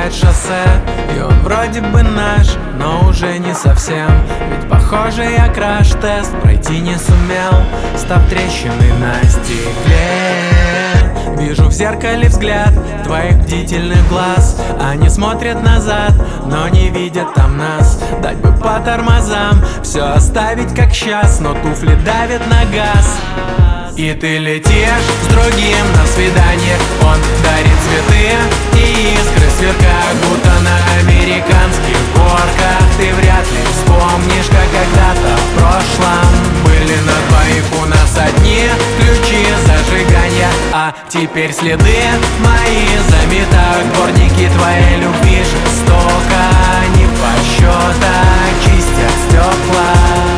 пересекать шоссе. И он вроде бы наш, но уже не совсем. Ведь похоже я краш-тест пройти не сумел, став трещиной на стекле. Вижу в зеркале взгляд твоих бдительных глаз. Они смотрят назад, но не видят там нас. Дать бы по тормозам, все оставить как сейчас, но туфли давят на газ. И ты летишь с другим на свидание. Он дарит цветы и искры сверкают, будто на американских горках. Ты вряд ли вспомнишь, как когда-то в прошлом были на двоих у нас одни ключи зажигания. А теперь следы мои заметают дворники твоей любви. Жестоко, не в подсчетах, чистят стекла.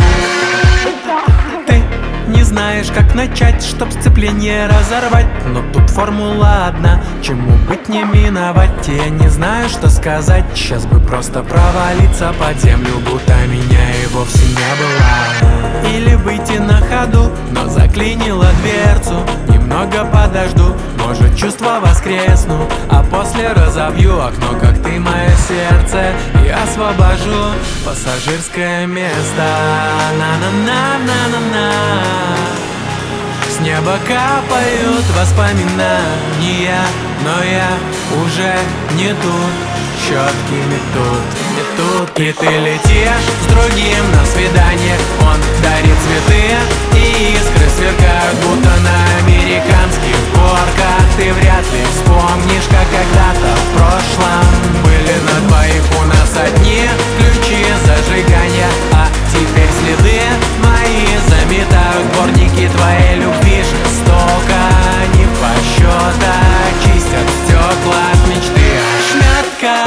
Не знаешь, как начать, чтоб сцепление разорвать. Но тут формула одна, чему быть не миновать. Я не знаю, что сказать, сейчас бы просто провалиться под землю, будто меня и вовсе не было. Или выйти на ходу, но заклинило дверцу. Немного подожду, может чувства воскресну, а после разобью окно, как ты мое сердце, и освобожу пассажирское место. На-на-на-на-на-на. С неба капают воспоминания, но я уже не тут, щетки метут. И ты летишь с другим на свидание. Он дарит цветы и искры сверкают, будто на американских горках. Ты вряд ли вспомнишь, как когда-то в прошлом были на двоих у нас одни ключи зажигания. А теперь следы мои заметают дворники твоей любви. Жестоко, не в подсчетах, чистят стекла от мечты ошметка.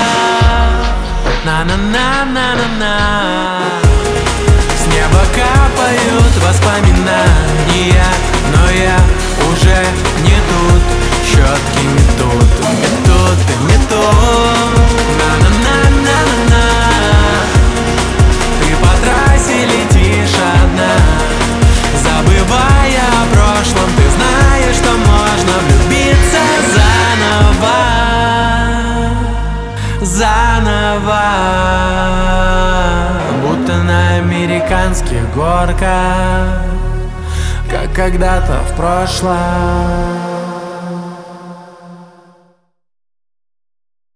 На-на-на-на-на-на. С неба капают воспоминания, но я уже не тут, щетки метут. На-на-на-на-на-на. Ты по трассе летишь одна, забывая о прошлом. Ты знаешь, что можно влюбиться заново, будто на американских горках, как когда-то в прошлом.